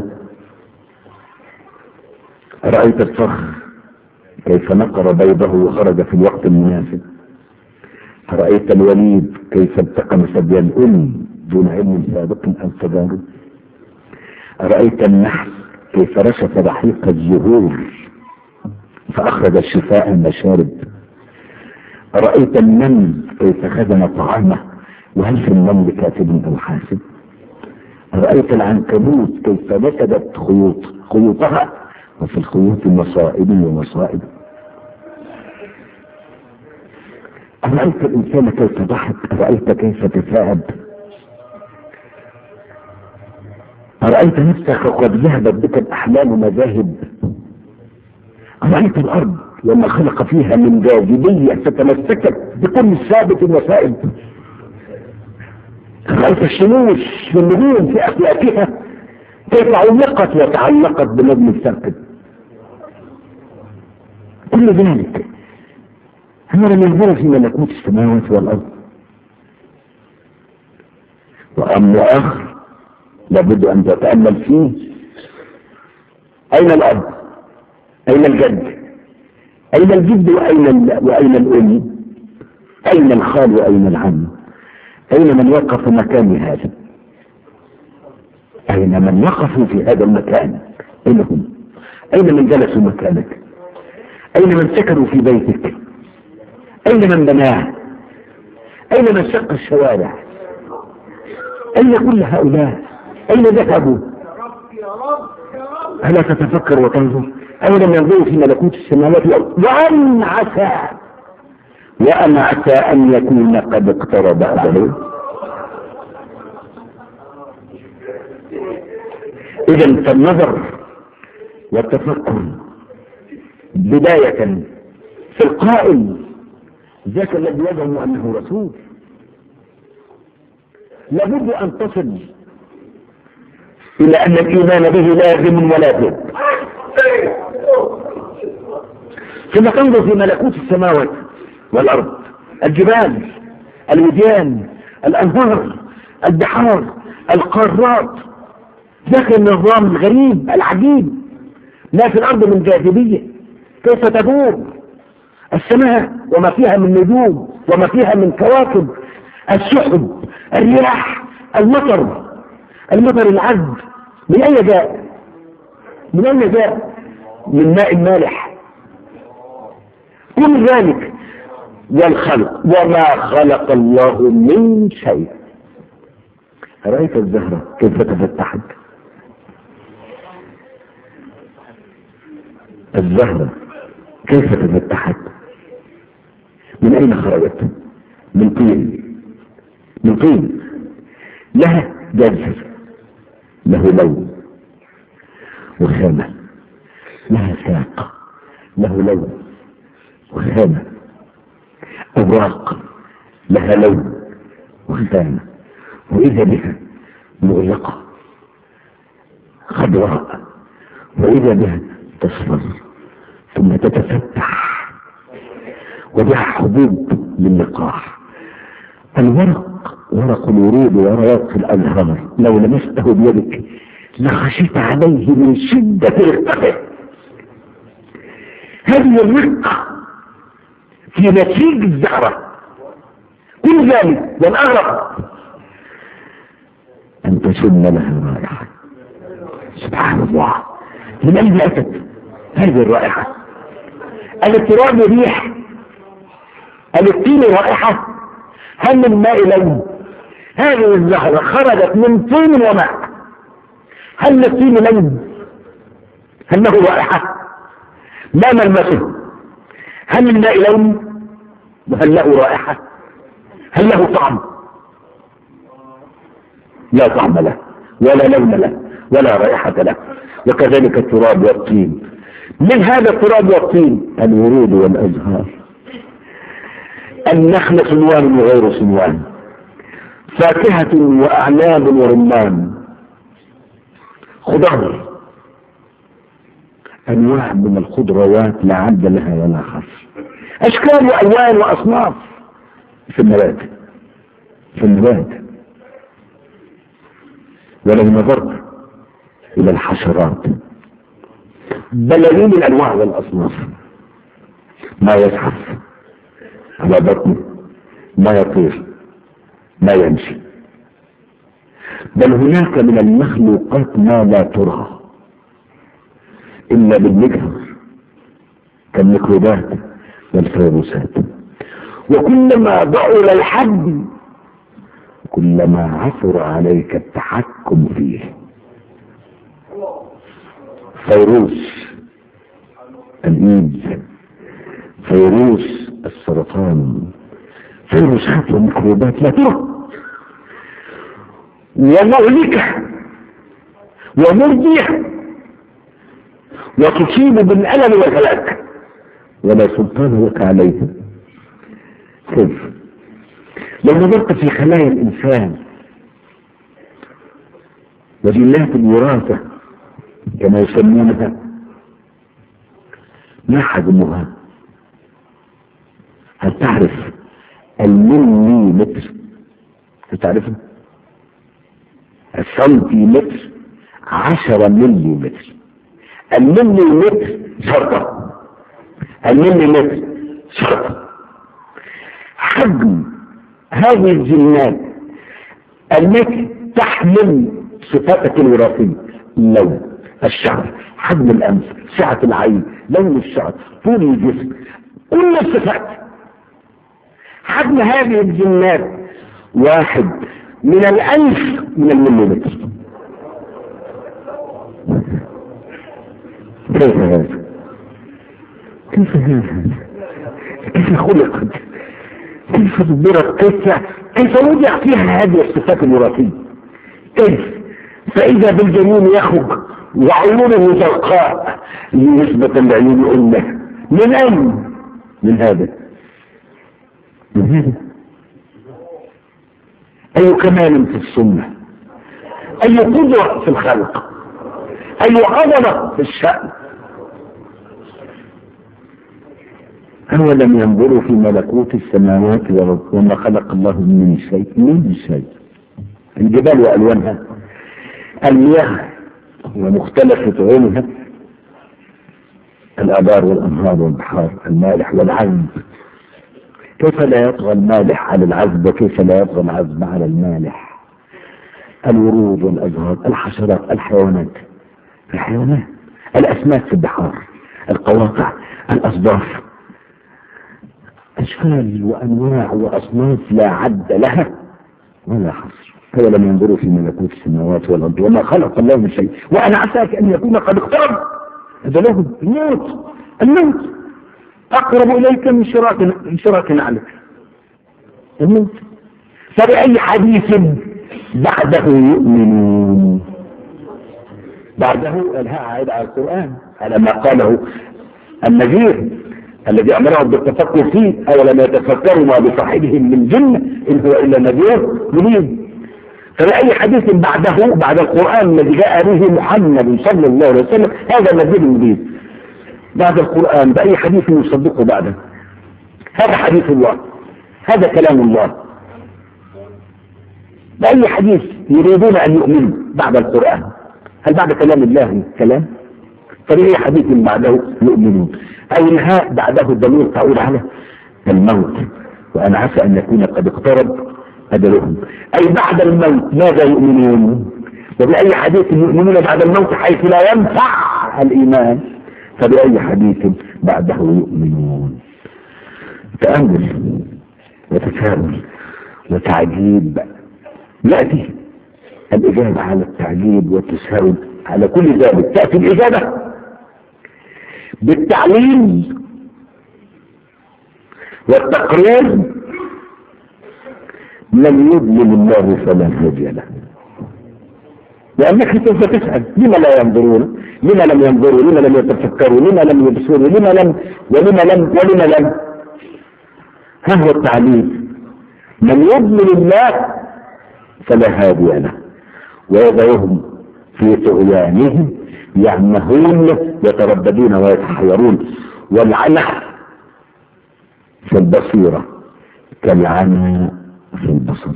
رأيت الفخر كيف نقر بيضه وخرج في الوقت المناسب. رأيت الوليد كيف التقم ثدي الأم دون علم سابق أو تجارب. رأيت النحل كيف رشف رحيق الزهور فأخرج الشفاء المشارب. رأيت النمل كيف خزن طعامه وهل في النمل كاتب أو حاسب. رأيت العنكبوت كيف نسدت خيوطها وفي الخيوط مصائب ومصائب. رأيت الإنسان كيف ضحك، رأيت كيف تثاب، رأيت نفسك قد ذهبت بك الأحلام مذاهب. رأيت الأرض وما خلق فيها من جاذبية فتمسكت بكل ثابت وسائب. رأيت الشموس والنجوم في أفلاكها كيف علقت وتعلقت بنجم الثاقب. كل ذلك هو لم ينظر في ملكوت السماوات والأرض. وأمر آخر لابد أن تتأمل فيه: أين الأب؟ أين الجد؟ أين الجد وأين الأم؟ أين الخال وأين العم؟ أين من وقف مكاني هذا؟ أين من وقفوا في هذا المكان؟ أين هم؟ أين من جلسوا مكانك؟ أين من سكنوا في بيتك؟ أين من بناه؟ أين من شق الشوارع؟ أين كل هؤلاء؟ أين ذهبوا؟ ألا تتفكر وتنظر؟ أولا ينظروا في ملكوت السماوات والأرض وأن عسى أن يكون قد اقترب أجله. إذن فالنظر والتفكر بداية في القائل ذاك الذي يزعم أنه رسول لابد أن تصل إلى أن الإيمان به لازم ولا بد. ثم تنظر في ملكوت السماوات والأرض، الجبال، الوديان، الأنهار، البحار، القارات، ذاك النظام الغريب العجيب، لا في الأرض من جاذبية، كيف تدور السماء وما فيها من نجوم وما فيها من كواكب، السحب، الرياح، المطر العذب، من أين جاء؟ من أين جاء؟ من ماء مالح. كل ذلك والخلق، وما خلق الله من شيء. رأيت الزهرة كيف تفتحت؟ الزهرة كيف تفتحت؟ من أين خرجت؟ من طين لها جذر، له لون وخامة، لها ساق، له لون وخامة، أوراق لها لون وخامة، وإذا بها مغلقة خضراء، وإذا بها تصفر ثم تتفتح وبها حبوب للقاح. الورق ورق الورود وورق الأزهار لو لمسته بيدك لخشيت عليه من شدة رقته. هذه الرقة في نسيج الزهرة. كل ذلك والأغرب أن تشم لها رائحة. سبحان الله، من أين أتت هذه الرائحة؟ التراب ريح، الطين رائحة، هل من ماء لون؟ هذه الزهرة خرجت من طين وماء، هل الطين لون؟ هل له رائحة؟ ما ملمسه؟ هل الماء لون؟ وهل له رائحة؟ هل له طعم؟ لا طعم له ولا لون له ولا رائحة له. وكذلك التراب والطين. من هذا التراب والطين الورود والأزهار، النخل صنوان وغير صنوان، فاكهة وأعناب ورمان، خضر، أنواع من الخضروات لا عد لها ولا حصر، أشكال وألوان وأصناف في النبات. ولو نظرت إلى الحشرات بلايين الأنواع والأصناف، ما يزحف على بطنه، ما يطير، ما يمشي، بل هناك من المخلوقات ما لا ترى إلا بالمجهر كالميكروبات والفيروسات. وكلما ضعل الحد كلما عثر عليك التحكم فيه. فيروس الإيدز، فيروس السرطان، فيروسات وميكروبات لا ترى، ومهلكة ومرضية وتصيب بالألم والهلاك ولا سلطان لك عليها. كيف؟ لو نظرت في خلايا الإنسان وجينات الوراثة كما يسمونها، ما حجمها؟ هل تعرف المليمتر؟ هتعرفه؟ السنتيمتر 10 مليمتر. المليمتر شرطة، المليمتر شرطة. حجم هذه الجينات التي تحمل صفاتك الوراثية: اللون، الشعر، حجم الأنف، سعة العين، لون الشعر، طول الجسم، كل الصفات. حجم هذه الجينات 1 من الألف من المليمتر. كيف هذا؟ كيف هذا؟ كيف خلقت؟ كيف تدبرت؟ كيف وضع فيها هذه الصفات الوراثية؟ كيف؟ فإذا بالجنين يخرج وعيونه زرقاء نسبة لعيون أمه. من أين؟ من هذا. من هذا. أي كمال في السنة، أي قدرة في الخلق، أي عظمة في الشأن. أولم ينظروا في ملكوت السماوات والأرض وما خلق الله من شيء. الجبال وألوانها، المياه ومختلفة عيونها، الآبار والأنهار والبحار، المالح والعذب. كيف لا يطغى المالح على العذب، وكيف لا يطغى العذب على المالح؟ الورود والأزهار، الحشرات، الحيوانات، الأسماك في البحار، القواقع، الأصداف، أشكال وأنواع وأصناف لا عد لها ولا حصر. أولم ينظروا في ملكوت السماوات والأرض وما خلق الله من شيء وأنا عساك أن يكون قد اقترب أجلهم. الموت أقرب إليك من شراك نعلك. الموت. فبأي حديث بعده يؤمنون؟ بعده الها عائد على القرآن، على ما قاله النذير الذي أمرهم بالتفكر فيه: أولم يتفكروا ما بصاحبهم من جنة إن هو إلا نذير مبين. فبأي حديث بعده، بعد القرآن الذي جاء به محمد صلى الله عليه وسلم، هذا النذير المبين. بعد القرآن بأي حديث يصدقه بعده؟ هذا حديث الله، هذا كلام الله. بأي حديث يريدون أن يؤمنوا بعد القرآن؟ هل بعد كلام الله كلام؟ فبأي حديث بعده يؤمنون؟ أي الهاء بعده الضمير تعود على الموت، وأنا عسى أن يكون قد اقترب أجلهم. أي بعد الموت ماذا يؤمنون؟ وبأي حديث يؤمنون بعد الموت حيث لا ينفع الإيمان؟ فبأي حديث بعده يؤمنون؟ تأمل وتفاؤل وتعجيب. يأتي الإجابة على التعجيب والتساؤل على كل ذلك. تأتي الإجابة بالتعليل والتقرير: من يضلل الله فلا هادي له. لأنك سوف تسأل: لما لا ينظرون؟ لما لم ينظروا؟ لما لم يتفكروا؟ لما لم يبصروا؟ ولما لم؟ ها هو التعليل: من يضلل الله فلا هادي له ويذرهم في طغيانهم يعمهون يترددون ويتحيرون. والعمى في البصيرة كالعمى في البصر.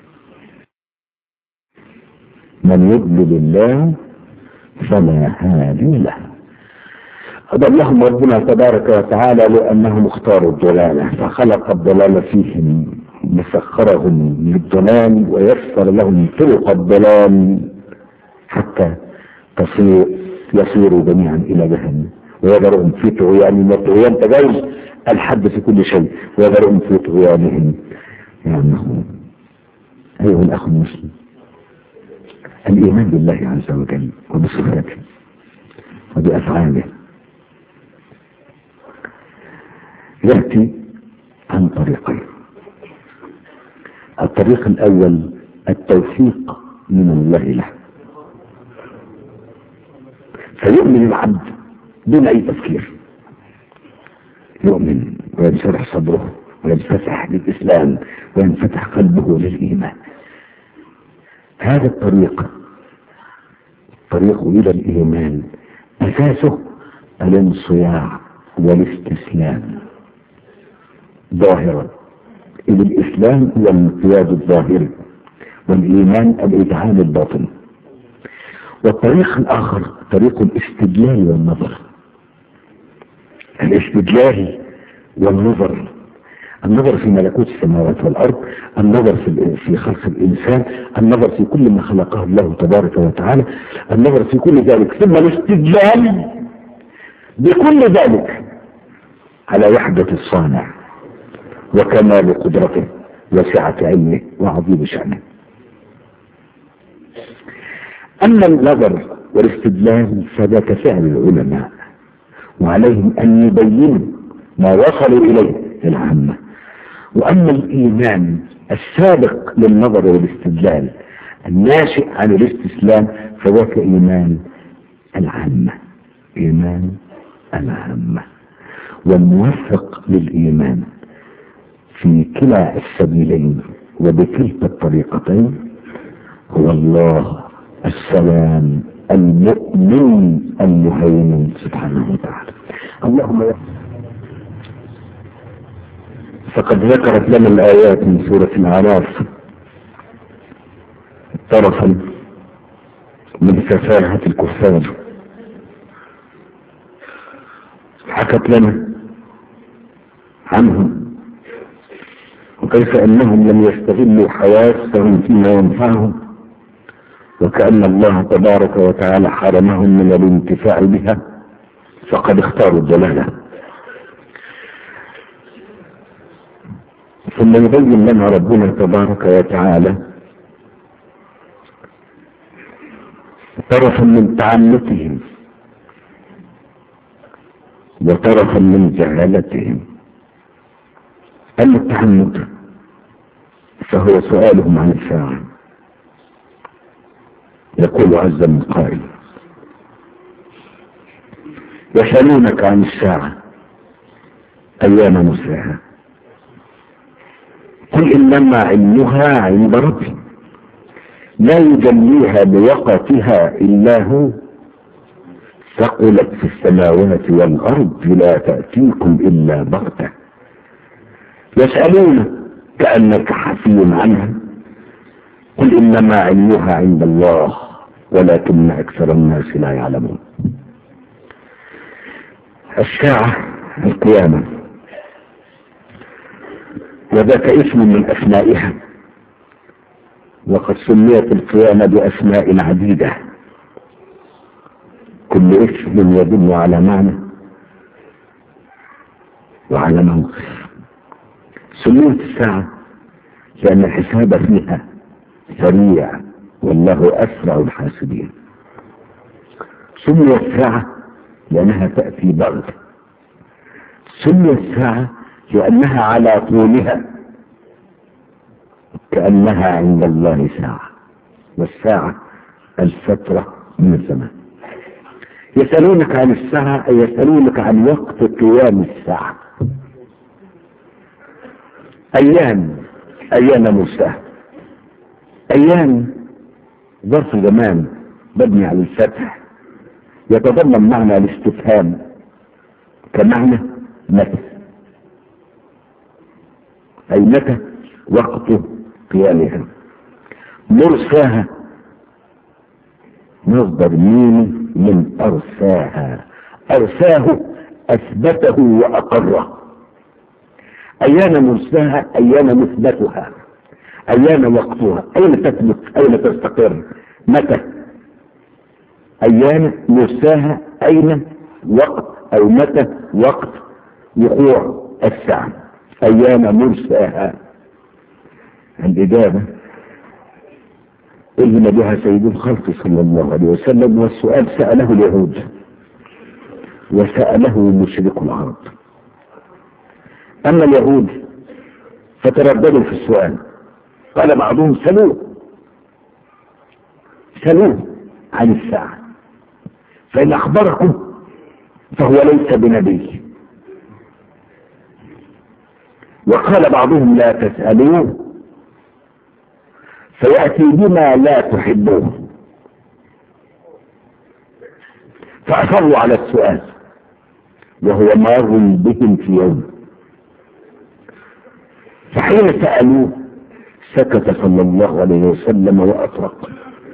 من يضلل الله فلا هادي له. أضلهم ربنا تبارك وتعالى لأنهم اختاروا الضلالة، فخلق الضلال فيهم، مسخرهم للضلال ويسر لهم طرق الضلال حتى يصيروا جميعا إلى جهنم، ويذرهم في طغيانهم. والطغيان تجاوز الحد في كل شيء، ويذرهم في طغيانهم يعمهون. أيها الأخ المسلم، الإيمان بالله عز وجل وبصفاته وبأفعاله يأتي عن طريقين. الطريق الأول التوفيق من الله له، فيؤمن العبد دون أي تفكير، يؤمن وينشرح صدره وينفتح للإسلام وينفتح قلبه للإيمان. هذا الطريق إلى الإيمان أساسه الانصياع والاستسلام ظاهرا. إلى الإسلام هو الانقياد الظاهري، والإيمان الإذعان الباطني. والطريق الآخر طريق الاستدلال والنظر. الاستدلال والنظر النظر في ملكوت السماوات والأرض، النظر في خلق الإنسان، النظر في كل ما خلقه الله تبارك وتعالى، النظر في كل ذلك، ثم الاستدلال بكل ذلك على وحدة الصانع وكمال قدرته وسعة علمه وعظيم شأنه. أما النظر والاستدلال فذاك فعل العلماء، وعليهم أن يبينوا ما وصلوا إليه العامة. وأما الإيمان السابق للنظر والاستدلال الناشئ عن الاستسلام فذاك إيمان العامة، إيمان العامة. والموفق للإيمان في كلا السبيلين وبكلتا الطريقتين هو الله السلام المؤمن المهيمن سبحانه وتعالى. اللهم فقد ذكرت لنا الآيات من سورة الأعراف طرفا من سفاهة الكفار، حكت لنا عنهم وكيف أنهم لم يستغلوا حواسهم فيما ينفعهم، وكأن الله تبارك وتعالى حرمهم من الانتفاع بها فقد اختاروا الضلالة. ثم يبين لنا ربنا تبارك وتعالى طرفا من تعنتهم وطرفا من جهالتهم. أما التعنت فهو سؤالهم عن الساعة. يقول عز من قائل: يسألونك عن الساعة أيان مرساها قل إنما علمها عند ربي لا يجليها لوقتها إلا هو ثقلت في السماوات والأرض لا تأتيكم إلا بغتة. يسألون كأنك حفي عنها قل إنما علمها عند الله ولكن أكثر الناس لا يعلمون. الساعة القيامة، وذاك اسم من أسمائها، وقد سميت القيامة بأسماء عديدة كل اسم يدل على معنى وعلى موقف. سميت الساعة لأن الحساب فيها سريع والله أسرع الحاسبين. سميت الساعة لأنها تأتي بغتة. سميت الساعة لأنها على طولها كأنها عند الله ساعة، والساعة الفترة من الزمان. يسألونك عن الساعة أي يسألونك عن وقت قيام الساعة. أيان مرساها. أيان ظرف زمان مبني على الفتح يتضمن معنى الاستفهام كمعنى متى، أي متى وقت قيامها. مرساها مصدر ميمي من أرساها، أرساه أثبته وأقره. أيان مرساها أيان مثبتها، أيان وقتها، أين تثبت أين تستقر متى. أيان مرساها أين وقت أو متى وقت وقوع الساعة. أيان مرساها. الإجابة إذن بها سيد الخلق صلى الله عليه وسلم، والسؤال سأله اليهود وسأله مشرك العرب. أما اليهود فترددوا في السؤال، قال بعضهم سلوه عن الساعة فإن أخبركم فهو ليس بنبي. وقال بعضهم لا تسألوه فيأتي بما لا تحبون. فأصروا على السؤال وهو مار بهم في يوم، فحين سألوه سكت صلى الله عليه وسلم وأطرق.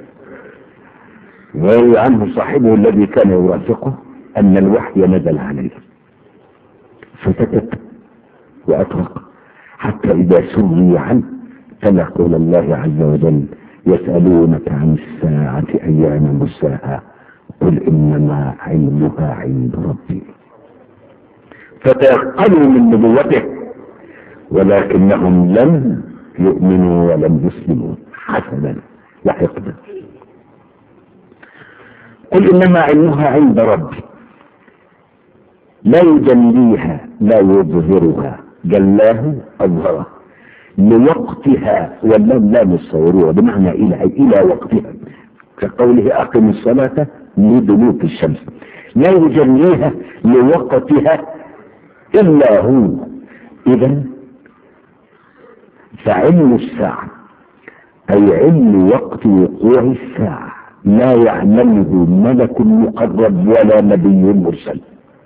ويروي عنه صاحبه الذي كان يرافقه أن الوحي نزل عليه فسكت وأطرق حتى إذا سري عنه تلا قول الله عز وجل يسألونك عن الساعة أيان مرساها قل إنما علمها عند ربي. فتيقنوا من نبوته ولكنهم لم يؤمنوا ولم يسلموا حسنا وحقدا. قل إنما علمها عند ربي لا يجليها لا يظهرها جلاه أظهره لوقتها واللام لا مصوروها بمعنى إلى وقتها كقوله أقم الصلاة لدلوك الشمس لا يجليها لوقتها إلا هو. إذن فعلم الساعة أي علم وقت وقوع الساعة لا يعلمه ملك مقرب ولا نبي مرسل.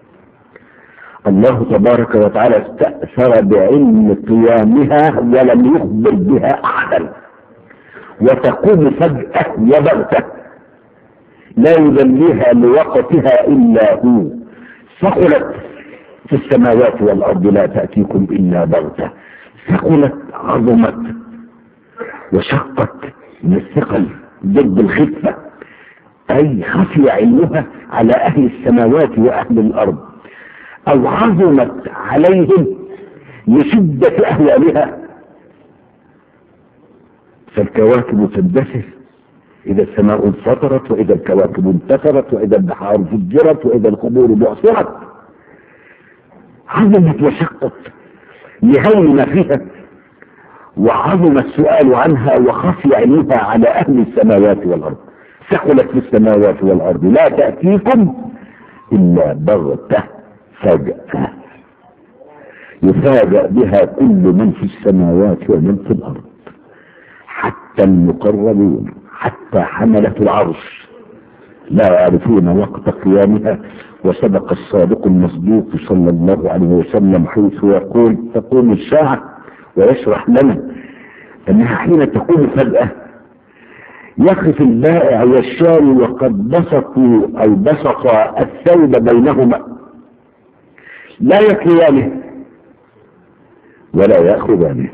الله تبارك وتعالى استأثر بعلم قيامها ولم يخبر بها أحدا وتقوم فجأة وبغتة لا يجليها لوقتها إلا هو. ثقلت في السماوات والأرض لا تأتيكم إلا بغتة. ثقلت عظمت وشقت من الثقل ضد الخفة أي خفي علمها على أهل السماوات وأهل الأرض أو عظمت عليهم لشدة أهوالها. فالكواكب تندثر إذا السماء انفطرت وإذا الكواكب انتثرت وإذا البحار فجرت وإذا القبور بعثرت. عظمت وشقت لهول ما فيها وعظم السؤال عنها وخفي علمها على أهل السماوات والأرض. ثقلت في السماوات والأرض لا تأتيكم إلا بغتة فجأة يفاجأ بها كل من في السماوات ومن في الأرض حتى المقربون حتى حملة العرش لا يعرفون وقت قيامها. وسبق الصادق المصدوق صلى الله عليه وسلم حيث يقول تقوم الساعة ويشرح لنا أنها حين تقوم فجأة يقف البائع والشاري وقد بسطوا أو بسط الثوب بينهما لا يكليانه ولا يأخذانه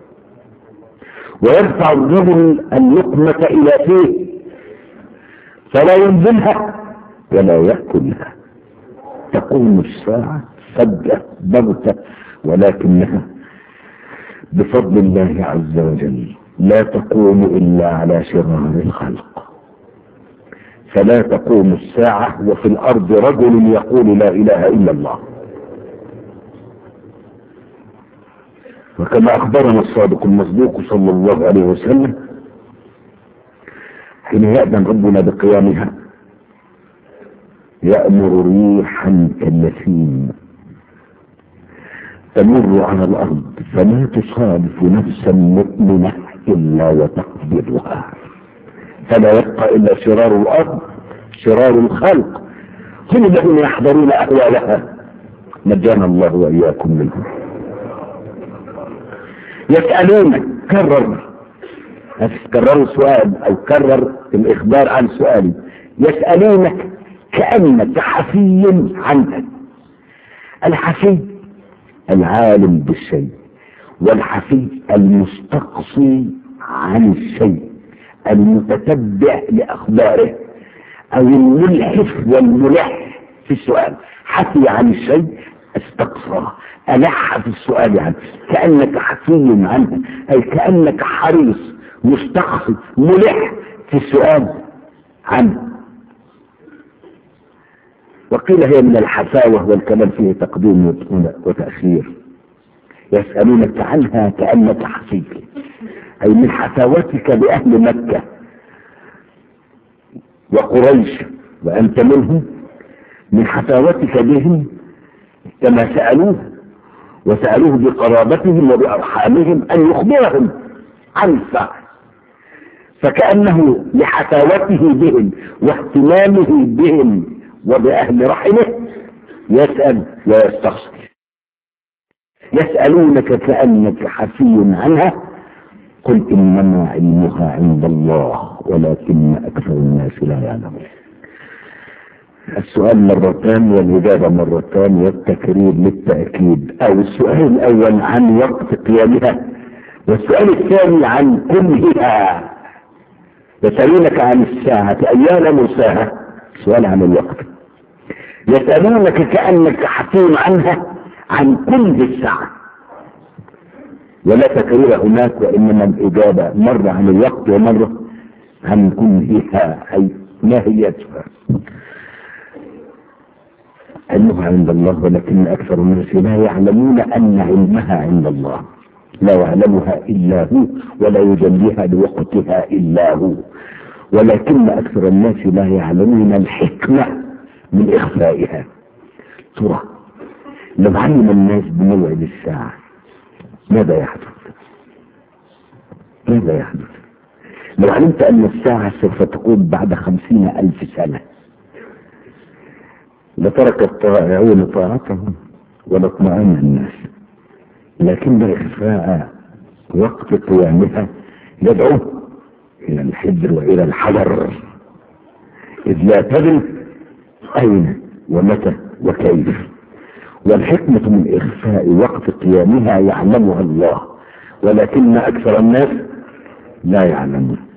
ويرفع الرجل اللقمة إلى فيه فلا ينزلها ولا يأكلها. تقوم الساعة فجأة بغتة ولكنها بفضل الله عز وجل لا تقوم إلا على شرار الخلق. فلا تقوم الساعة وفي الأرض رجل يقول لا إله إلا الله. وكما أخبرنا الصادق المصدوق صلى الله عليه وسلم حين يأذن ربنا بقيامها يأمر ريحا كالنسيم تمر على الأرض فلا تصادف نفسا مؤمنة إلا وتقبضها فلا يبقى إلا شرار الأرض شرار الخلق هم الذين يحضرون أهوالها نجانا الله وإياكم منهم. يسألونك كرروا السؤال أو كرر الإخبار عن سؤالي. يسألونك كأنك حفي عنك. الحفي العالم بالشيء والحفي المستقصي عن الشيء المتتبع لأخباره أو الملحف والملح في السؤال. حفي عن الشيء استقصى ألح في السؤال عنه كأنك حفي عنه أي كأنك حريص مستقصي ملح في السؤال عنه. وقيل هي من الحفاوة والكلام فيه تقديم وتأخير. يسألونك عنها كأنك حفي أي من حفاوتك بأهل مكة وقريش وأنت منهم من حفاوتك بهم كما وسألوه بقرابتهم وبأرحامهم أن يخبرهم عن الساعة فكأنه لحفاوته بهم واهتمامه بهم وبأهل رحمه يسأل ويستخسر. يسألونك كأنك حفي عنها قل إنما علمها عند الله ولكن أكثر الناس لا يعلمون. السؤال مرتان والإجابة مرتان والتكرير للتأكيد. أو السؤال الأول عن وقت قيامها، والسؤال الثاني عن كنهها. يسألونك عن الساعة أيان مرساها، سؤال عن الوقت. يسألونك كأنك حكيم عنها، عن كنه الساعة، ولا تكرير هناك، وإنما الإجابة مرة عن الوقت ومرة عن كنهها أي ماهيتها. علمها عند الله ولكن أكثر الناس لا يعلمون أن علمها عند الله، لا يعلمها إلا هو ولا يجليها لوقتها إلا هو، ولكن أكثر الناس لا يعلمون الحكمة من إخفائها. ترى لو علم الناس بموعد الساعة ماذا يحدث؟ ماذا يحدث؟ لو علمت أن الساعة سوف تكون بعد 50,000 سنة لترك الطائعون طاعتهم ولطمأن الناس، لكن إخفاء وقت قيامها يدعو إلى الحذر وإلى الحذر، إذ لا تدري أين ومتى وكيف. والحكمة من إخفاء وقت قيامها يعلمها الله، ولكن أكثر الناس لا يعلمون.